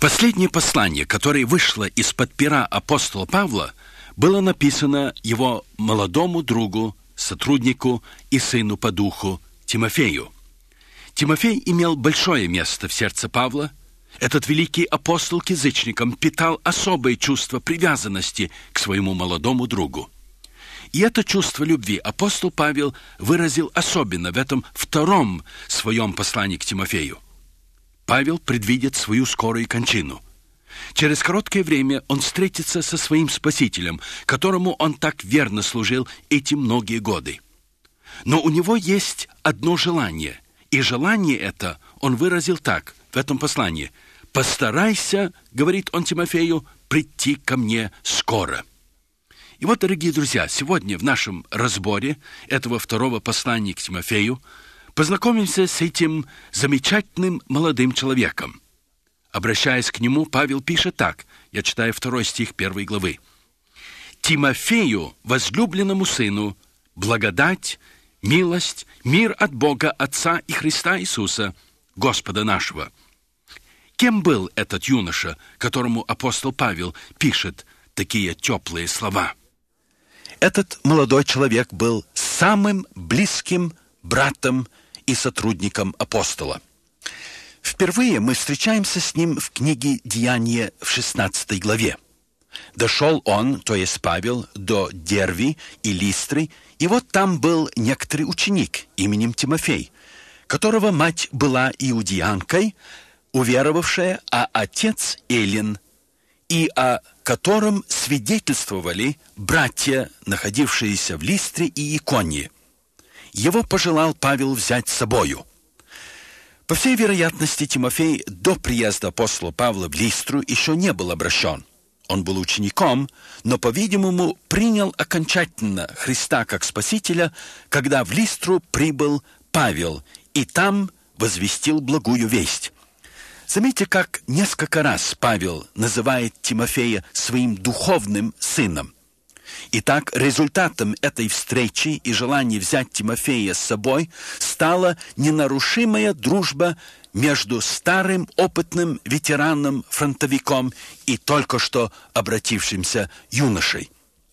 Последнее послание, которое вышло из-под пера апостола Павла, было написано его молодому другу, сотруднику и сыну по духу Тимофею. Тимофей имел большое место в сердце Павла. Этот великий апостол к язычникам питал особое чувство привязанности к своему молодому другу. И это чувство любви апостол Павел выразил особенно в этом втором своем послании к Тимофею. Павел предвидит свою скорую кончину. Через короткое время он встретится со своим Спасителем, которому он так верно служил эти многие годы. Но у него есть одно желание, и желание это он выразил так, в этом послании: «Постарайся, — говорит он Тимофею, — прийти ко мне скоро». И вот, дорогие друзья, сегодня в нашем разборе этого второго послания к Тимофею познакомимся с этим замечательным молодым человеком. Обращаясь к нему, Павел пишет так, я читаю 2 стих 1 главы. «Тимофею, возлюбленному сыну, благодать, милость, мир от Бога Отца и Христа Иисуса, Господа нашего». Кем был этот юноша, которому апостол Павел пишет такие теплые слова? Этот молодой человек был самым близким братом и сотрудником апостола. Впервые мы встречаемся с ним в книге «Деяния» в 16 главе. Дошел он, то есть Павел, до Дерви и Листры, и вот там был некоторый ученик именем Тимофей, которого мать была иудеянкой, уверовавшая, а отец Эллин, и о котором свидетельствовали братья, находившиеся в Листре и Иконии. Его пожелал Павел взять с собою. По всей вероятности, Тимофей до приезда апостола Павла в Листру еще не был обращен. Он был учеником, но, по-видимому, принял окончательно Христа как Спасителя, когда в Листру прибыл Павел, и там возвестил благую весть. Заметьте, как несколько раз Павел называет Тимофея своим духовным сыном. Итак, результатом этой встречи и желания взять Тимофея с собой стала ненарушимая дружба между старым опытным ветераном-фронтовиком и только что обратившимся юношей.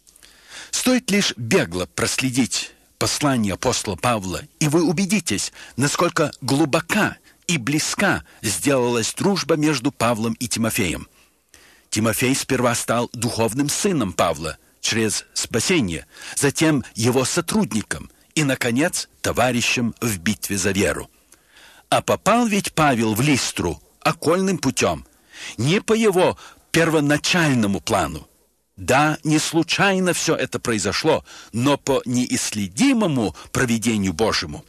Стоит лишь бегло проследить послание апостола Павла, и вы убедитесь, насколько глубока и близка сделалась дружба между Павлом и Тимофеем. Тимофей сперва стал духовным сыном Павла через спасение, затем его сотрудником и, наконец, товарищем в битве за веру. А попал ведь Павел в Листру окольным путем, не по его первоначальному плану. Да, не случайно все это произошло, но по неисследимому провидению Божьему.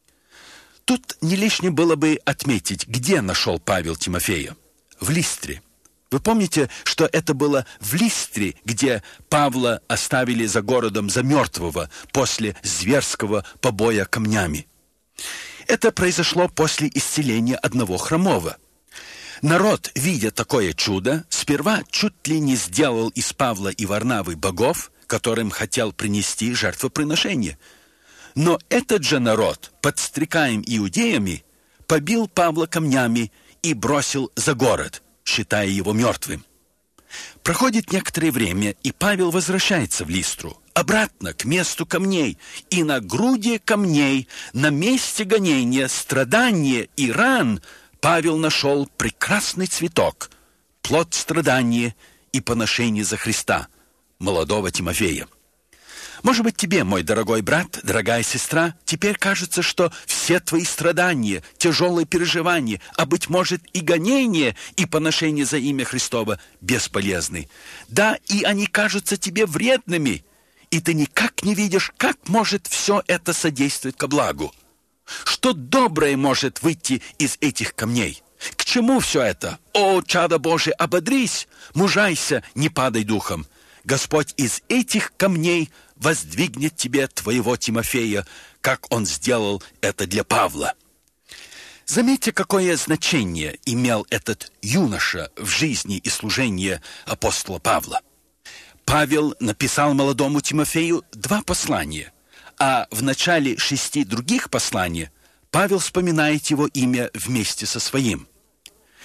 Тут не лишне было бы отметить, где нашел Павел Тимофея. В Листре. Вы помните, что это было в Листре, где Павла оставили за городом за мертвого после зверского побоя камнями. Это произошло после исцеления одного хромого. Народ, видя такое чудо, сперва чуть ли не сделал из Павла и Варнавы богов, которым хотел принести жертвоприношение. Но этот же народ, подстрекаем иудеями, побил Павла камнями и бросил за город, считая его мертвым. Проходит некоторое время, и Павел возвращается в Листру, обратно к месту камней, и на груди камней, на месте гонения, страдания и ран Павел нашел прекрасный цветок, плод страдания и поношения за Христа, молодого Тимофея. Может быть, тебе, мой дорогой брат, дорогая сестра, теперь кажется, что все твои страдания, тяжелые переживания, а, быть может, и гонения, и поношения за имя Христово бесполезны. Да, и они кажутся тебе вредными, и ты никак не видишь, как может все это содействовать ко благу. Что доброе может выйти из этих камней? К чему все это? О, чадо Божие, ободрись, мужайся, не падай духом. Господь из этих камней воздвигнет тебе твоего Тимофея, как он сделал это для Павла. Заметьте, какое значение имел этот юноша в жизни и служении апостола Павла. Павел написал молодому Тимофею 2 послания, а в начале 6 других посланий Павел вспоминает его имя вместе со своим.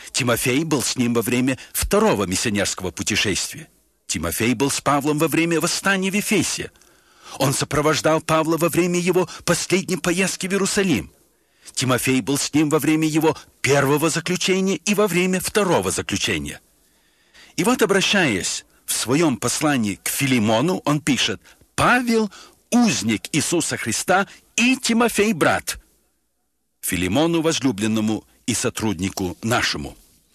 Тимофей был с ним во время второго миссионерского путешествия. Тимофей был с Павлом во время восстания в Ефесе. Он сопровождал Павла во время его последней поездки в Иерусалим. Тимофей был с ним во время его первого заключения и во время второго заключения. И вот, обращаясь в своем послании к Филимону, он пишет: «Павел, узник Иисуса Христа, и Тимофей, брат, Филимону, возлюбленному и сотруднику нашему».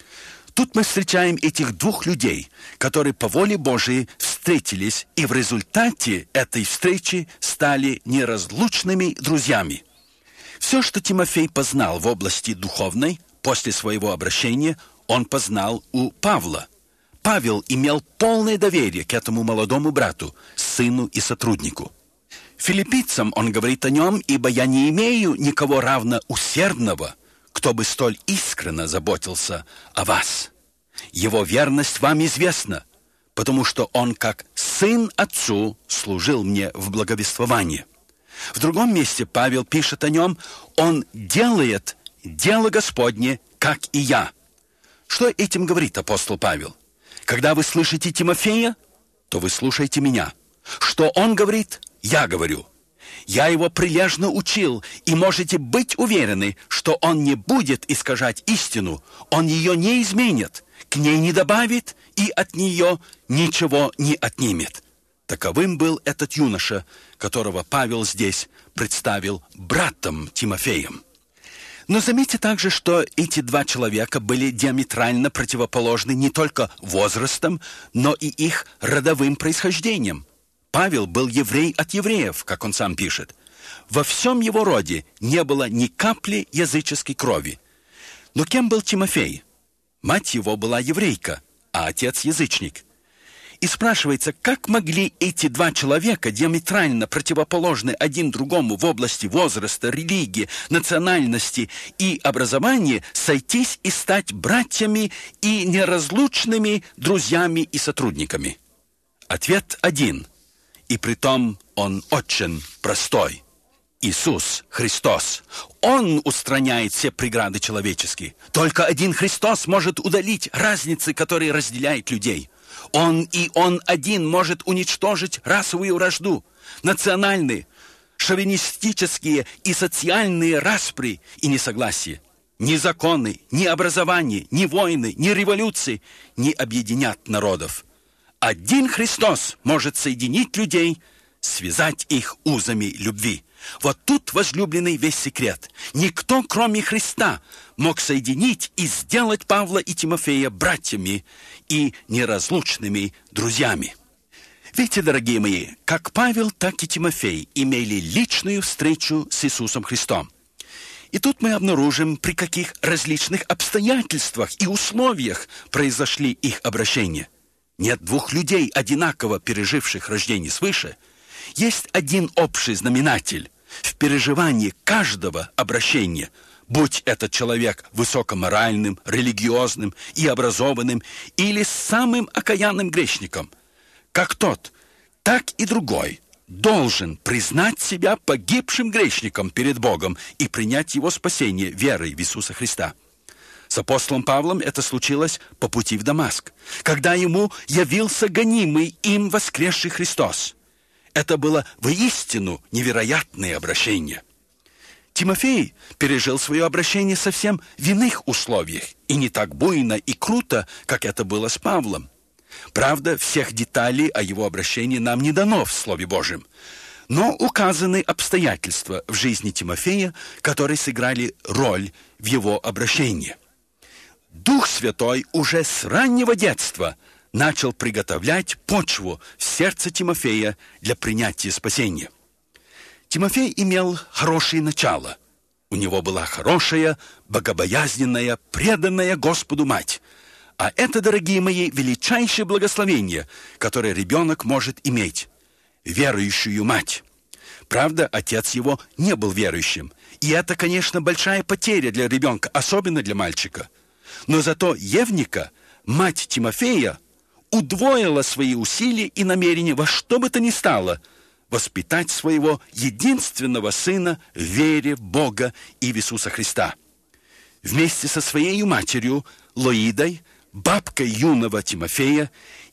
Тут мы встречаем этих двух людей, которые по воле Божией встретились и в результате этой встречи стали неразлучными друзьями. Все, что Тимофей познал в области духовной после своего обращения, он познал у Павла. Павел имел полное доверие к этому молодому брату, сыну и сотруднику. Филиппийцам он говорит о нем: «Ибо я не имею никого равно усердного, кто бы столь искренно заботился о вас. Его верность вам известна, потому что он, как сын отцу, служил мне в благовествовании». В другом месте Павел пишет о нем: «Он делает дело Господне, как и я». Что этим говорит апостол Павел? Когда вы слышите Тимофея, то вы слушаете меня. Что он говорит, я говорю. Я его прилежно учил, и можете быть уверены, что он не будет искажать истину, он ее не изменит, к ней не добавит и от нее ничего не отнимет. Таковым был этот юноша, которого Павел здесь представил братом Тимофеем. Но заметьте также, что эти два человека были диаметрально противоположны не только возрастом, но и их родовым происхождением. Павел был еврей от евреев, как он сам пишет. Во всем его роде не было ни капли языческой крови. Но кем был Тимофей? Мать его была еврейка, а отец язычник. И спрашивается, как могли эти два человека, диаметрально противоположны один другому в области возраста, религии, национальности и образования, сойтись и стать братьями и неразлучными друзьями и сотрудниками? Ответ один, и притом он очень простой. Иисус Христос. Он устраняет все преграды человеческие. Только один Христос может удалить разницы, которые разделяют людей. Он и Он один может уничтожить расовую вражду, национальные, шовинистические и социальные распри и несогласия. Ни законы, ни образование, ни войны, ни революции не объединят народов. Один Христос может соединить людей, связать их узами любви. Вот тут, возлюбленный, весь секрет. Никто, кроме Христа, мог соединить и сделать Павла и Тимофея братьями и неразлучными друзьями. Видите, дорогие мои, как Павел, так и Тимофей имели личную встречу с Иисусом Христом. И тут мы обнаружим, при каких различных обстоятельствах и условиях произошли их обращения. Нет двух людей, одинаково переживших рождение свыше. Есть один общий знаменатель в переживании каждого обращения, будь этот человек высокоморальным, религиозным и образованным или самым окаянным грешником. Как тот, так и другой должен признать себя погибшим грешником перед Богом и принять его спасение верой в Иисуса Христа. С апостолом Павлом это случилось по пути в Дамаск, когда ему явился гонимый им воскресший Христос. Это было воистину невероятное обращение. Тимофей пережил свое обращение совсем в иных условиях, и не так буйно и круто, как это было с Павлом. Правда, всех деталей о его обращении нам не дано в Слове Божьем, но указаны обстоятельства в жизни Тимофея, которые сыграли роль в его обращении. Дух Святой уже с раннего детства начал приготовлять почву в сердце Тимофея для принятия спасения. Тимофей имел хорошее начало. У него была хорошая, богобоязненная, преданная Господу мать. А это, дорогие мои, величайшее благословение, которое ребенок может иметь. Верующую мать. Правда, отец его не был верующим. И это, конечно, большая потеря для ребенка, особенно для мальчика. Но зато Евника, мать Тимофея, удвоила свои усилия и намерения во что бы то ни стало воспитать своего единственного сына в вере в Бога и в Иисуса Христа. Вместе со своей матерью Лоидой, бабкой юного Тимофея,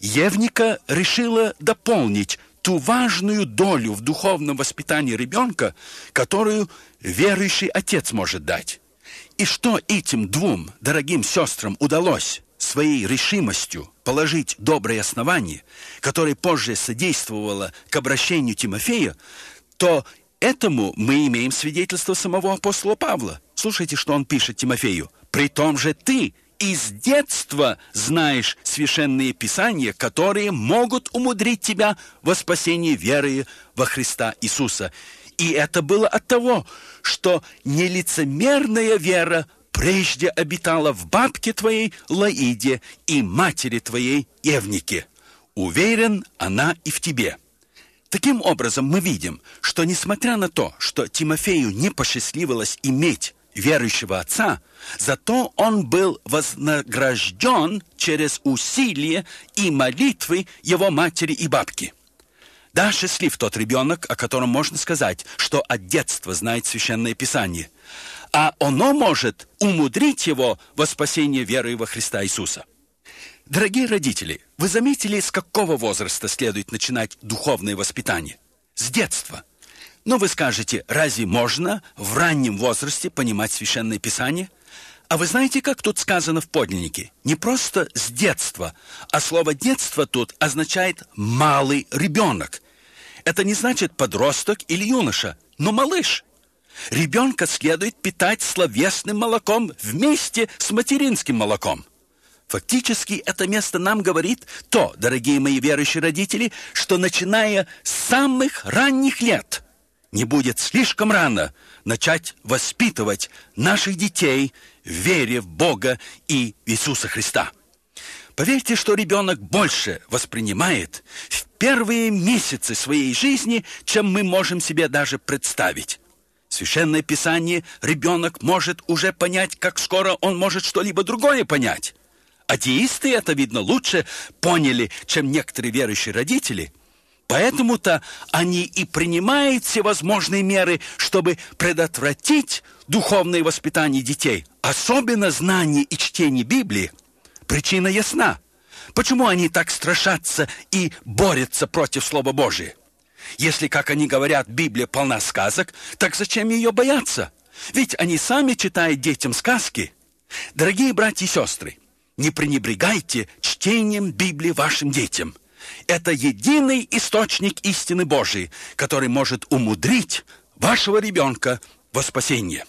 Евника решила дополнить ту важную долю в духовном воспитании ребенка, которую верующий отец может дать. И что этим двум дорогим сестрам удалось своей решимостью положить добрые основания, которое позже содействовало к обращению Тимофея, то этому мы имеем свидетельство самого апостола Павла. Слушайте, что он пишет Тимофею. «При том же ты из детства знаешь священные писания, которые могут умудрить тебя во спасении веры во Христа Иисуса». И это было от того, что нелицемерная вера прежде обитала в бабке твоей Лоиде и матери твоей Евнике. Уверен, она и в тебе. Таким образом, мы видим, что несмотря на то, что Тимофею не посчастливилось иметь верующего отца, зато он был вознагражден через усилия и молитвы его матери и бабки. Да, счастлив тот ребенок, о котором можно сказать, что от детства знает Священное Писание, а оно может умудрить его во спасение веры во Христа Иисуса. Дорогие родители, вы заметили, с какого возраста следует начинать духовное воспитание? С детства. Но вы скажете, разве можно в раннем возрасте понимать Священное Писание? А вы знаете, как тут сказано в подлиннике? Не просто с детства, а слово «детство» тут означает «малый ребенок». Это не значит подросток или юноша, но малыш. Ребенка следует питать словесным молоком вместе с материнским молоком. Фактически это место нам говорит то, дорогие мои верующие родители, что начиная с самых ранних лет не будет слишком рано начать воспитывать наших детей в вере в Бога и в Иисуса Христа. Поверьте, что ребенок больше воспринимает в первые месяцы своей жизни, чем мы можем себе даже представить. Священное Писание ребенок может уже понять, как скоро он может что-либо другое понять. Атеисты это, видно, лучше поняли, чем некоторые верующие родители. Поэтому-то они и принимают всевозможные меры, чтобы предотвратить духовное воспитание детей, особенно знание и чтение Библии. Причина ясна. Почему они так страшатся и борются против Слова Божия? Если, как они говорят, Библия полна сказок, так зачем ее бояться? Ведь они сами читают детям сказки. Дорогие братья и сестры, не пренебрегайте чтением Библии вашим детям. Это единый источник истины Божией, который может умудрить вашего ребенка во спасение.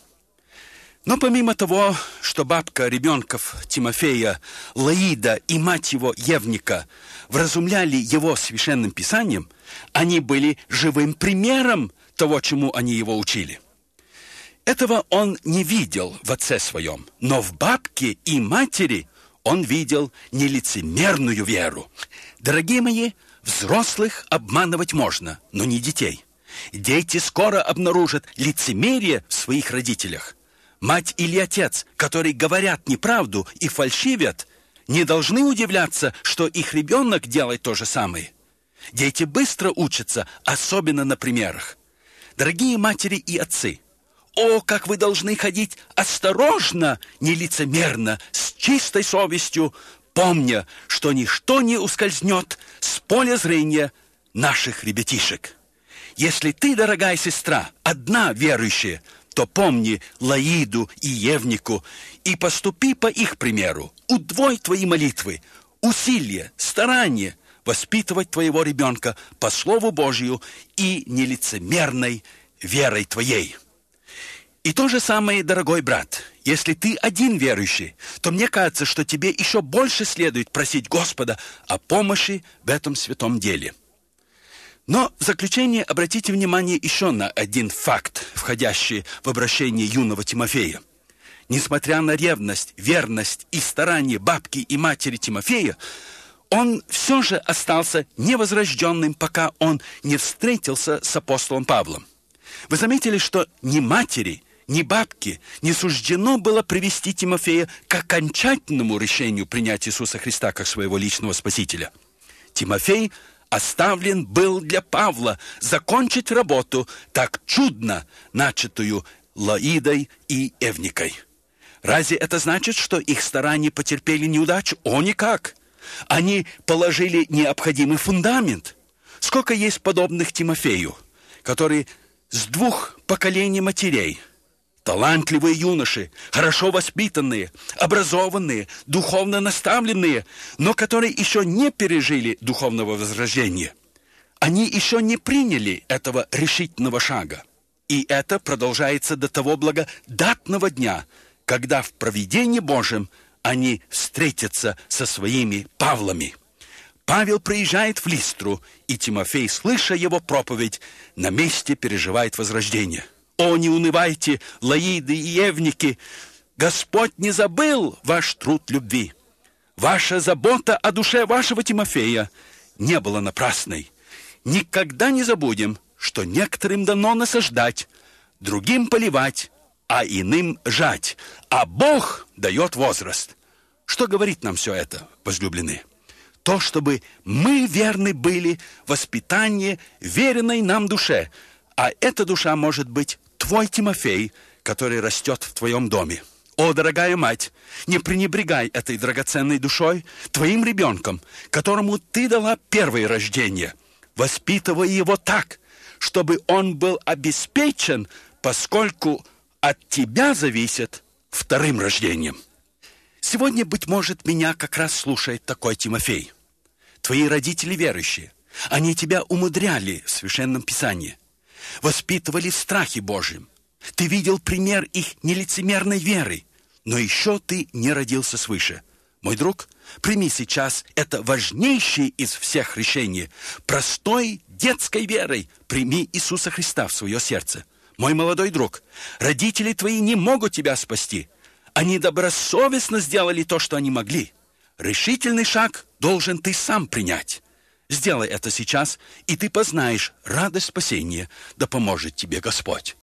Но помимо того, что бабка ребенков Тимофея, Лоида и мать его Евника вразумляли его священным писанием, они были живым примером того, чему они его учили. Этого он не видел в отце своем, но в бабке и матери он видел нелицемерную веру. Дорогие мои, взрослых обманывать можно, но не детей. Дети скоро обнаружат лицемерие в своих родителях. Мать или отец, которые говорят неправду и фальшивят, не должны удивляться, что их ребенок делает то же самое. Дети быстро учатся, особенно на примерах. Дорогие матери и отцы, о, как вы должны ходить осторожно, нелицемерно, с чистой совестью, помня, что ничто не ускользнет с поля зрения наших ребятишек. Если ты, дорогая сестра, одна верующая, то помни Лоиду и Евнику и поступи по их примеру. Удвой твои молитвы, усилия, старания воспитывать твоего ребенка по Слову Божию и нелицемерной верой твоей. И то же самое, дорогой брат, если ты один верующий, то мне кажется, что тебе еще больше следует просить Господа о помощи в этом святом деле. Но в заключение обратите внимание еще на один факт, входящий в обращение юного Тимофея. Несмотря на ревность, верность и старание бабки и матери Тимофея, он все же остался невозрожденным, пока он не встретился с апостолом Павлом. Вы заметили, что ни матери, ни бабке не суждено было привести Тимофея к окончательному решению принять Иисуса Христа как своего личного Спасителя. Тимофей оставлен был для Павла закончить работу, так чудно начатую Лоидой и Евникой. Разве это значит, что их старания потерпели неудачу? О, никак! Они положили необходимый фундамент. Сколько есть подобных Тимофею, которые с 2 поколений матерей, талантливые юноши, хорошо воспитанные, образованные, духовно наставленные, но которые еще не пережили духовного возрождения. Они еще не приняли этого решительного шага. И это продолжается до того благодатного дня, когда в провидении Божьем они встретятся со своими Павлами. Павел приезжает в Листру, и Тимофей, слыша его проповедь, на месте переживает возрождение. О, не унывайте, Лоиды и Евники! Господь не забыл ваш труд любви. Ваша забота о душе вашего Тимофея не была напрасной. Никогда не забудем, что некоторым дано насаждать, другим поливать, а иным жать, а Бог дает возраст. Что говорит нам все это, возлюбленные? То, чтобы мы верны были воспитанию веренной нам душе, а эта душа может быть твой Тимофей, который растет в твоем доме. О, дорогая мать, не пренебрегай этой драгоценной душой, твоим ребенком, которому ты дала первое рождение. Воспитывай его так, чтобы он был обеспечен, поскольку от тебя зависит вторым рождением. Сегодня, быть может, меня как раз слушает такой Тимофей. Твои родители верующие. Они тебя умудряли в Священном Писании. Воспитывали в страхе Божьем. Ты видел пример их нелицемерной веры. Но еще ты не родился свыше. Мой друг, прими сейчас это важнейшее из всех решений. Простой детской верой прими Иисуса Христа в свое сердце. Мой молодой друг, родители твои не могут тебя спасти. Они добросовестно сделали то, что они могли. Решительный шаг должен ты сам принять. Сделай это сейчас, и ты познаешь радость спасения, да поможет тебе Господь.